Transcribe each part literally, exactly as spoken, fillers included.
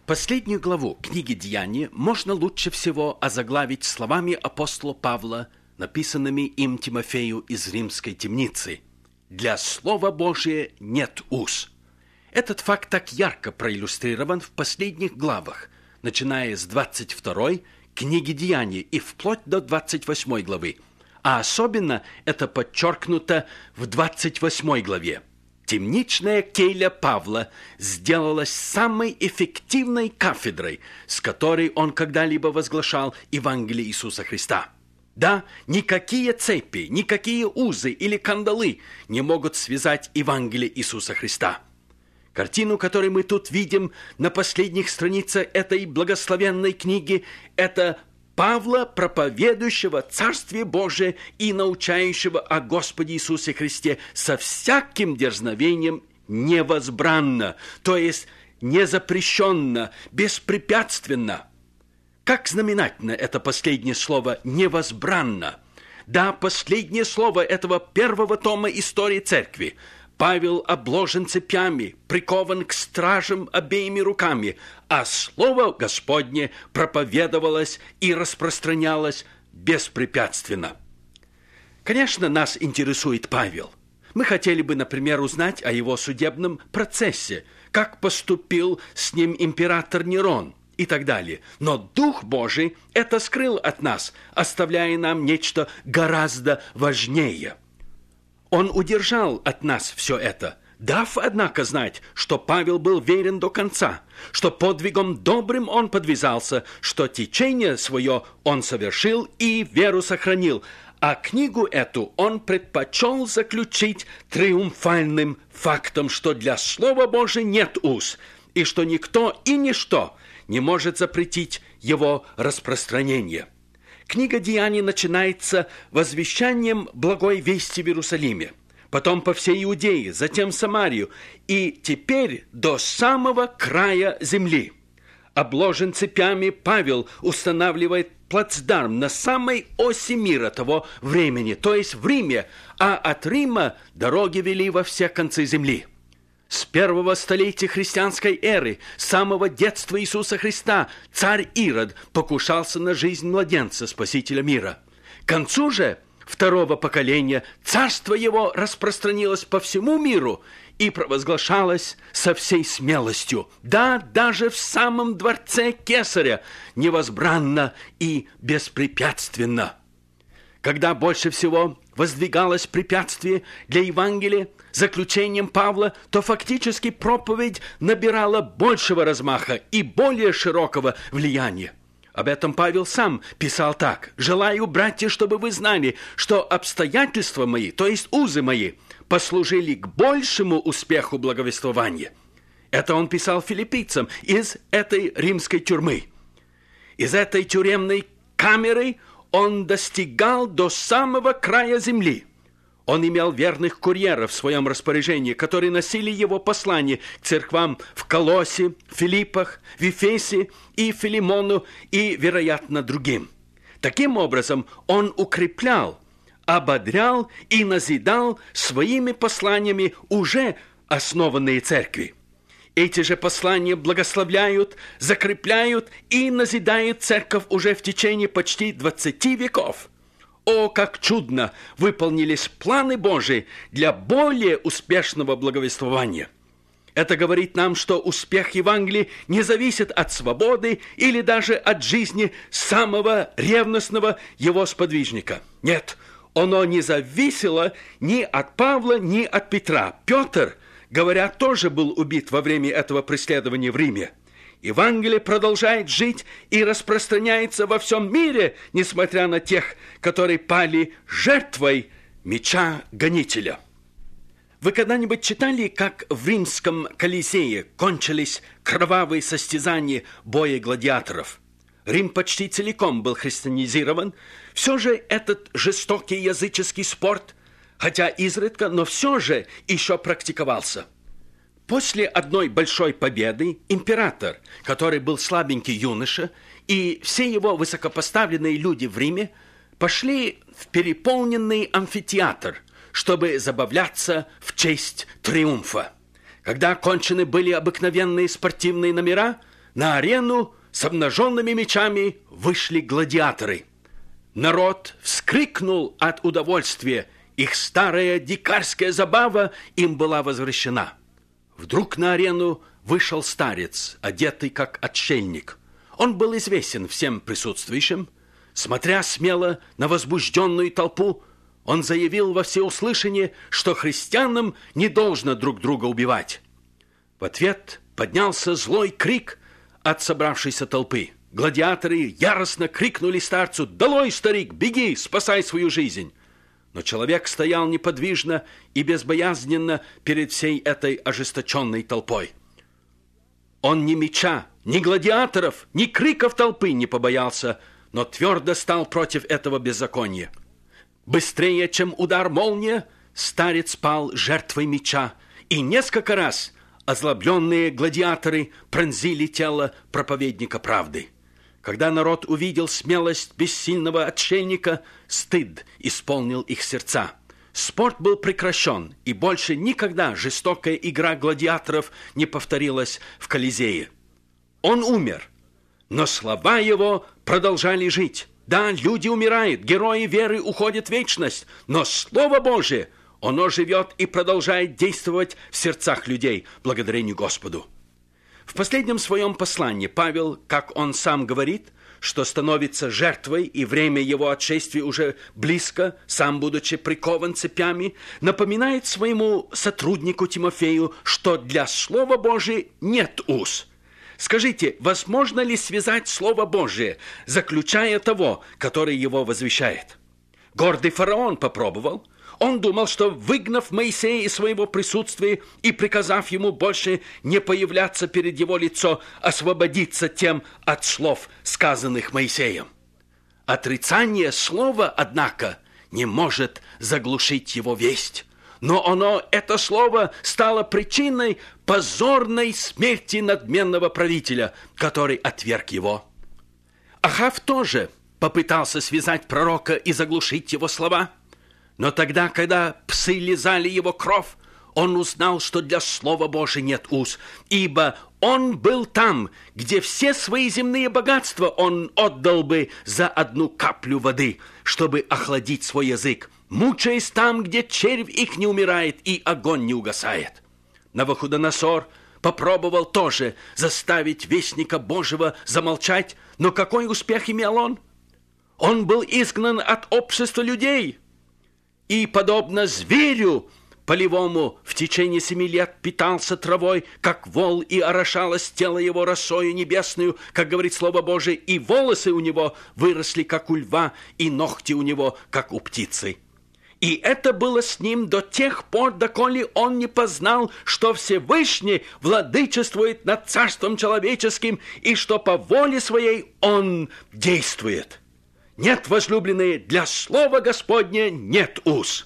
Последнюю главу книги «Деяния» можно лучше всего озаглавить словами апостола Павла, написанными им Тимофею из римской темницы: «Для Слова Божия нет уз». Этот факт так ярко проиллюстрирован в последних главах, начиная с двадцать второй книги «Деяния» и вплоть до двадцать восьмой главы, а особенно это подчеркнуто в двадцать восьмой главе. Темничная келья Павла сделалась самой эффективной кафедрой, с которой он когда-либо возглашал Евангелие Иисуса Христа. Да, никакие цепи, никакие узы или кандалы не могут связать Евангелие Иисуса Христа. Картину, которую мы тут видим на последних страницах этой благословенной книги, это Павла, проповедующего Царствие Божие и научающего о Господе Иисусе Христе со всяким дерзновением невозбранно, то есть незапрещенно, беспрепятственно. Как знаменательно это последнее слово «невозбранно». Да, последнее слово этого первого тома истории Церкви. Павел обложен цепями, прикован к стражам обеими руками, а Слово Господне проповедовалось и распространялось беспрепятственно. Конечно, нас интересует Павел. Мы хотели бы, например, узнать о его судебном процессе, как поступил с ним император Нерон и так далее. Но Дух Божий это скрыл от нас, оставляя нам нечто гораздо важнее. Он удержал от нас все это, дав, однако, знать, что Павел был верен до конца, что подвигом добрым он подвязался, что течение свое он совершил и веру сохранил, а книгу эту он предпочел заключить триумфальным фактом, что для Слова Божия нет уз, и что никто и ничто не может запретить его распространение. Книга «Деяний» начинается возвещанием благой вести в Иерусалиме, потом по всей Иудее, затем в Самарию и теперь до самого края земли. Обложен цепями, Павел устанавливает плацдарм на самой оси мира того времени, то есть в Риме, а от Рима дороги вели во все концы земли. С первого столетия христианской эры, с самого детства Иисуса Христа, царь Ирод покушался на жизнь младенца, спасителя мира. К концу же второго поколения царство его распространилось по всему миру и провозглашалось со всей смелостью. Да, даже в самом дворце Кесаря невозбранно и беспрепятственно. Когда больше всего воздвигалось препятствие для Евангелия заключением Павла, то фактически проповедь набирала большего размаха и более широкого влияния. Об этом Павел сам писал так: «Желаю, братья, чтобы вы знали, что обстоятельства мои, то есть узы мои, послужили к большему успеху благовествования». Это он писал филиппийцам из этой римской тюрьмы. Из этой тюремной камеры он достигал до самого края земли. Он имел верных курьеров в своем распоряжении, которые носили его послание к церквам в Колосе, Филиппах, в Ефесе и Филимону и, вероятно, другим. Таким образом, он укреплял, ободрял и назидал своими посланиями уже основанные церкви. Эти же послания благословляют, закрепляют и назидают церковь уже в течение почти двадцати веков. О, как чудно выполнились планы Божии для более успешного благовествования! Это говорит нам, что успех Евангелия не зависит от свободы или даже от жизни самого ревностного его сподвижника. Нет, оно не зависело ни от Павла, ни от Петра. Петр, говорят, тоже был убит во время этого преследования в Риме. Евангелие продолжает жить и распространяется во всем мире, несмотря на тех, которые пали жертвой меча гонителя. Вы когда-нибудь читали, как в римском Колизее кончились кровавые состязания боя гладиаторов? Рим почти целиком был христианизирован. Все же этот жестокий языческий спорт, хотя изредка, но все же еще практиковался. После одной большой победы император, который был слабенький юноша, и все его высокопоставленные люди в Риме пошли в переполненный амфитеатр, чтобы забавляться в честь триумфа. Когда окончены были обыкновенные спортивные номера, на арену с обнаженными мечами вышли гладиаторы. Народ вскрикнул от удовольствия. Их старая дикарская забава им была возвращена. Вдруг на арену вышел старец, одетый как отшельник. Он был известен всем присутствующим. Смотря смело на возбужденную толпу, он заявил во всеуслышание, что христианам не должно друг друга убивать. В ответ поднялся злой крик от собравшейся толпы. Гладиаторы яростно крикнули старцу: «Долой, старик, беги, спасай свою жизнь!» Но человек стоял неподвижно и безбоязненно перед всей этой ожесточенной толпой. Он ни меча, ни гладиаторов, ни криков толпы не побоялся, но твердо стал против этого беззакония. Быстрее, чем удар молнии, старец пал жертвой меча, и несколько раз озлобленные гладиаторы пронзили тело проповедника правды. Когда народ увидел смелость бессильного отшельника, стыд исполнил их сердца. Спорт был прекращен, и больше никогда жестокая игра гладиаторов не повторилась в Колизее. Он умер, но слова его продолжали жить. Да, люди умирают, герои веры уходят в вечность, но Слово Божие, оно живет и продолжает действовать в сердцах людей, благодарению Господу. В последнем своем послании Павел, как он сам говорит, что становится жертвой, и время его отшествия уже близко, сам будучи прикован цепями, напоминает своему сотруднику Тимофею, что для Слова Божия нет уз. Скажите, возможно ли связать Слово Божие, заключая того, который его возвещает? Гордый фараон попробовал. Он думал, что, выгнав Моисея из своего присутствия и приказав ему больше не появляться перед его лицом, освободиться тем от слов, сказанных Моисеем. Отрицание слова, однако, не может заглушить его весть. Но оно, это слово, стало причиной позорной смерти надменного правителя, который отверг его. Ахав тоже попытался связать пророка и заглушить его слова. Но тогда, когда псы лизали его кровь, он узнал, что для Слова Божия нет уз, ибо он был там, где все свои земные богатства он отдал бы за одну каплю воды, чтобы охладить свой язык, мучаясь там, где червь их не умирает и огонь не угасает. Навуходоносор попробовал тоже заставить вестника Божьего замолчать, но какой успех имел он? Он был изгнан от общества людей и, подобно зверю полевому, в течение семи лет питался травой, как вол, и орошалось тело его росою небесную, как говорит Слово Божие, и волосы у него выросли, как у льва, и ногти у него, как у птицы. И это было с ним до тех пор, доколе он не познал, что Всевышний владычествует над царством человеческим, и что по воле своей он действует. Нет, возлюбленные, для слова Господня нет уз.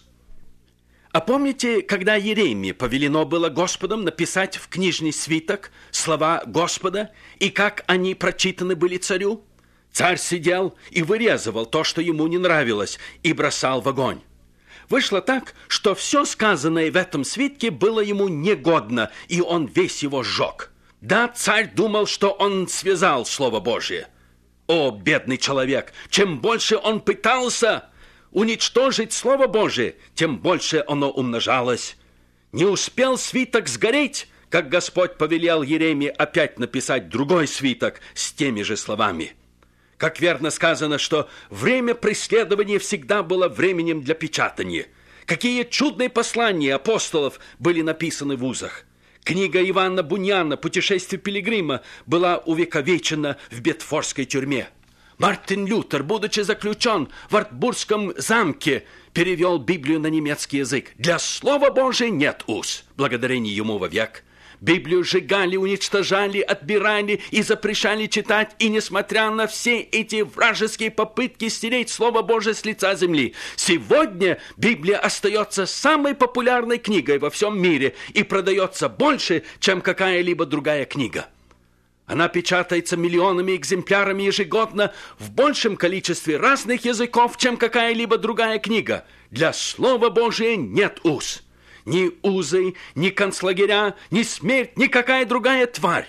А помните, когда Иеремии повелено было Господом написать в книжный свиток слова Господа, и как они прочитаны были царю? Царь сидел и вырезывал то, что ему не нравилось, и бросал в огонь. Вышло так, что все сказанное в этом свитке было ему негодно, и он весь его сжег. Да, царь думал, что он связал Слово Божие. О, бедный человек! Чем больше он пытался уничтожить Слово Божие, тем больше оно умножалось. Не успел свиток сгореть, как Господь повелел Иеремии опять написать другой свиток с теми же словами. Как верно сказано, что время преследования всегда было временем для печатания. Какие чудные послания апостолов были написаны в узах. Книга Ивана Буньяна «Путешествие пилигрима» была увековечена в Бетфордской тюрьме. Мартин Лютер, будучи заключен в Ортбургском замке, перевел Библию на немецкий язык. Для Слова Божия нет уз, благодарение ему вовек. Библию сжигали, уничтожали, отбирали и запрещали читать, и несмотря на все эти вражеские попытки стереть Слово Божие с лица земли, сегодня Библия остается самой популярной книгой во всем мире и продается больше, чем какая-либо другая книга. Она печатается миллионами экземплярами ежегодно в большем количестве разных языков, чем какая-либо другая книга. Для Слова Божия нет уз. Ни узы, ни концлагеря, ни смерть, ни какая другая тварь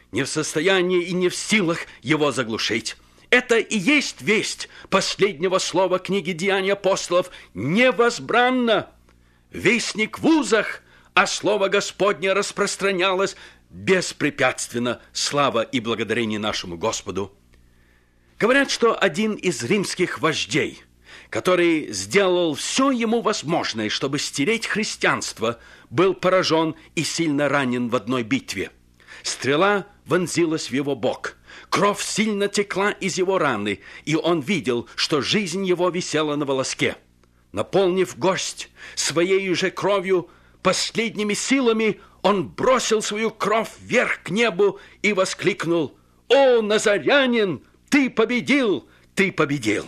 не в состоянии и не в силах его заглушить. Это и есть весть последнего слова книги «Деяний апостолов» невозбранно. Вестник в узах, а слово Господне распространялось беспрепятственно. Слава и благодарение нашему Господу. Говорят, что один из римских вождей, который сделал все ему возможное, чтобы стереть христианство, был поражен и сильно ранен в одной битве. Стрела вонзилась в его бок. Кровь сильно текла из его раны, и он видел, что жизнь его висела на волоске. Наполнив горсть своей же кровью, последними силами он бросил свою кровь вверх к небу и воскликнул: «О, Назарянин, ты победил, ты победил!»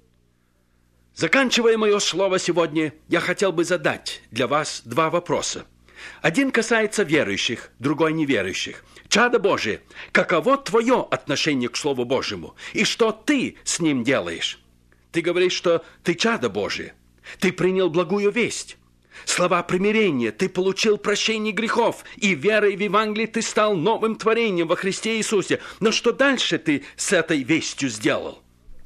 Заканчивая мое слово сегодня, я хотел бы задать для вас два вопроса. Один касается верующих, другой неверующих. Чадо Божие, каково твое отношение к Слову Божьему? И что ты с ним делаешь? Ты говоришь, что ты чадо Божие. Ты принял благую весть. Слова примирения, ты получил прощение грехов, и верой в Евангелие ты стал новым творением во Христе Иисусе. Но что дальше ты с этой вестью сделал?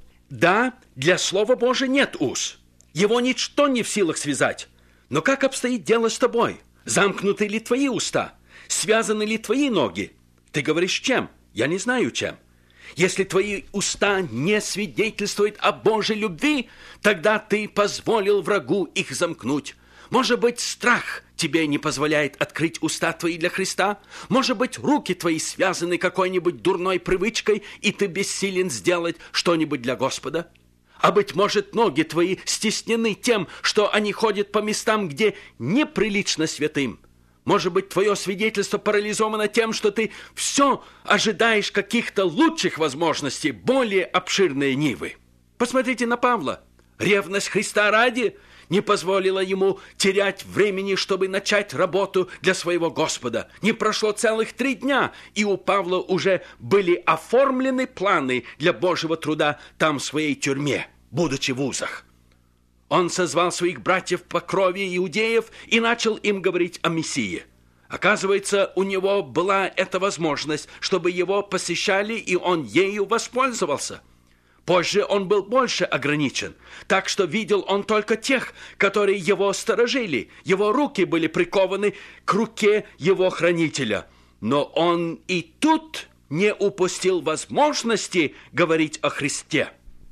Да, для Слова Божия нет уз. Его ничто не в силах связать. Но как обстоит дело с тобой? Замкнуты ли твои уста? Связаны ли твои ноги? Ты говоришь, чем? Я не знаю, чем. Если твои уста не свидетельствуют о Божьей любви, тогда ты позволил врагу их замкнуть. Может быть, страх тебе не позволяет открыть уста твои для Христа? Может быть, руки твои связаны какой-нибудь дурной привычкой, и ты бессилен сделать что-нибудь для Господа? А быть может, ноги твои стеснены тем, что они ходят по местам, где неприлично святым. Может быть, твое свидетельство парализовано тем, что ты все ожидаешь каких-то лучших возможностей, более обширные нивы. Посмотрите на Павла. Ревность Христа ради не позволила ему терять времени, чтобы начать работу для своего Господа. Не прошло целых три дня, и у Павла уже были оформлены планы для Божьего труда там в своей тюрьме, будучи в узах. Он созвал своих братьев по крови иудеев и начал им говорить о Мессии. Оказывается, у него была эта возможность, чтобы его посещали, и он ею воспользовался. Позже он был больше ограничен, так что видел он только тех, которые его сторожили. Его руки были прикованы к руке его хранителя. Но он и тут не упустил возможности говорить о Христе.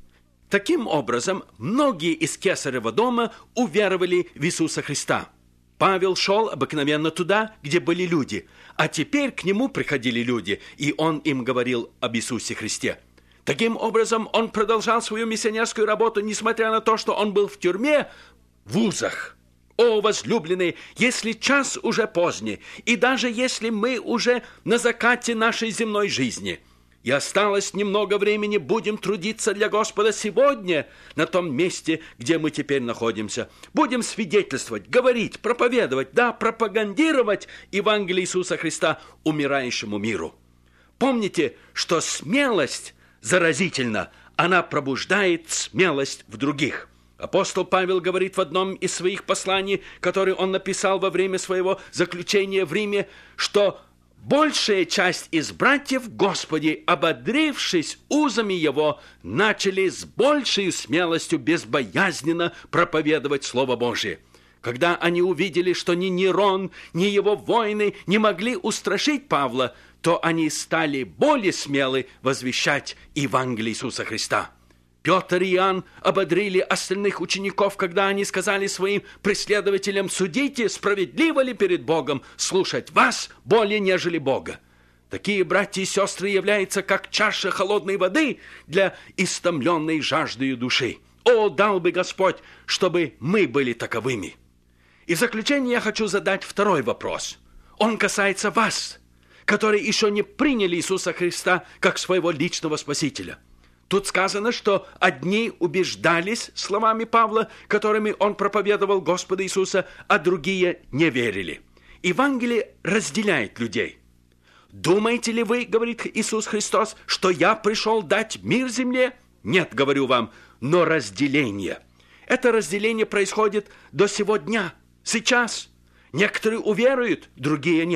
Таким образом, многие из Кесарева дома уверовали в Иисуса Христа. Павел шел обыкновенно туда, где были люди, а теперь к нему приходили люди, и он им говорил об Иисусе Христе. Таким образом, он продолжал свою миссионерскую работу, несмотря на то, что он был в тюрьме, в узах. О, возлюбленные, если час уже поздний, и даже если мы уже на закате нашей земной жизни, и осталось немного времени, будем трудиться для Господа сегодня на том месте, где мы теперь находимся. Будем свидетельствовать, говорить, проповедовать, да, пропагандировать Евангелие Иисуса Христа умирающему миру. Помните, что смелость заразительна, она пробуждает смелость в других. Апостол Павел говорит в одном из своих посланий, которые он написал во время своего заключения в Риме, что большая часть из братьев в Господе, ободрившись узами его, начали с большей смелостью безбоязненно проповедовать Слово Божие. Когда они увидели, что ни Нерон, ни его воины не могли устрашить Павла, то они стали более смелы возвещать Евангелие Иисуса Христа. Петр и Иоанн ободрили остальных учеников, когда они сказали своим преследователям: «Судите, справедливо ли перед Богом слушать вас более, нежели Бога». Такие братья и сестры являются как чаша холодной воды для истомленной жаждою души. О, дал бы Господь, чтобы мы были таковыми. И в заключение я хочу задать второй вопрос. Он касается вас, которые еще не приняли Иисуса Христа как своего личного Спасителя. Тут сказано, что одни убеждались словами Павла, которыми он проповедовал Господа Иисуса, а другие не верили. Евангелие разделяет людей. «Думаете ли вы, — говорит Иисус Христос, — что я пришел дать мир земле? Нет, говорю вам, но разделение». Это разделение происходит до сего дня, сейчас. Некоторые уверуют, другие нет.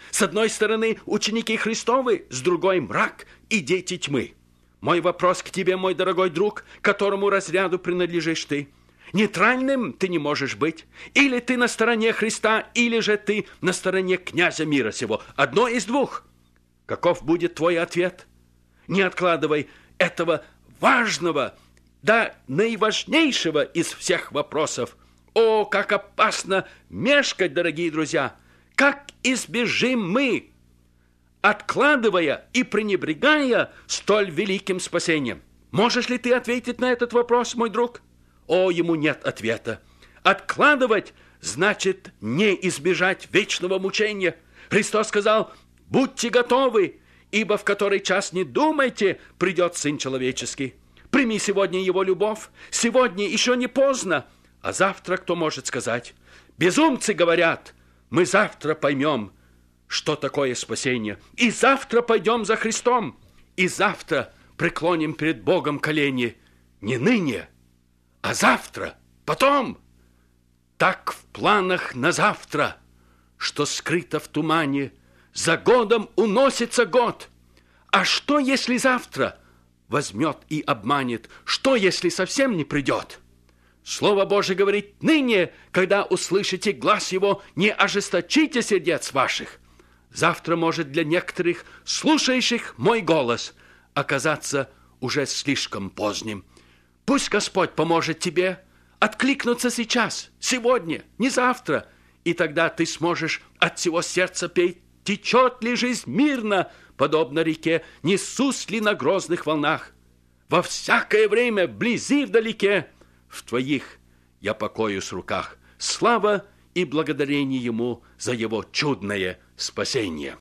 С одной стороны ученики Христовы, с другой мрак и дети тьмы. Мой вопрос к тебе, мой дорогой друг, которому разряду принадлежишь ты. Нейтральным ты не можешь быть. Или ты на стороне Христа, или же ты на стороне князя мира сего. Одно из двух. Каков будет твой ответ? Не откладывай этого важного, да наиважнейшего из всех вопросов. О, как опасно мешкать, дорогие друзья! Как избежим мы, откладывая и пренебрегая столь великим спасением? Можешь ли ты ответить на этот вопрос, мой друг? О, ему нет ответа. Откладывать значит не избежать вечного мучения. Христос сказал: будьте готовы, ибо в который час не думайте, придет Сын Человеческий. Прими сегодня Его любовь. Сегодня еще не поздно. А завтра кто может сказать? Безумцы говорят: мы завтра поймем, что такое спасение. И завтра пойдем за Христом. И завтра преклоним перед Богом колени. Не ныне, а завтра, потом. Так в планах на завтра, что скрыто в тумане, за годом уносится год. А что, если завтра возьмет и обманет? Что, если совсем не придет? Слово Божие говорит: ныне, когда услышите глас Его, не ожесточите сердец ваших. Завтра может для некоторых, слушающих мой голос, оказаться уже слишком поздним. Пусть Господь поможет тебе откликнуться сейчас, сегодня, не завтра, и тогда ты сможешь от всего сердца петь: течет ли жизнь мирно, подобно реке, несусь ли на грозных волнах. Во всякое время, вблизи и вдалеке, в твоих я покоюсь руках. Слава и благодарение Ему за Его чудное спасение.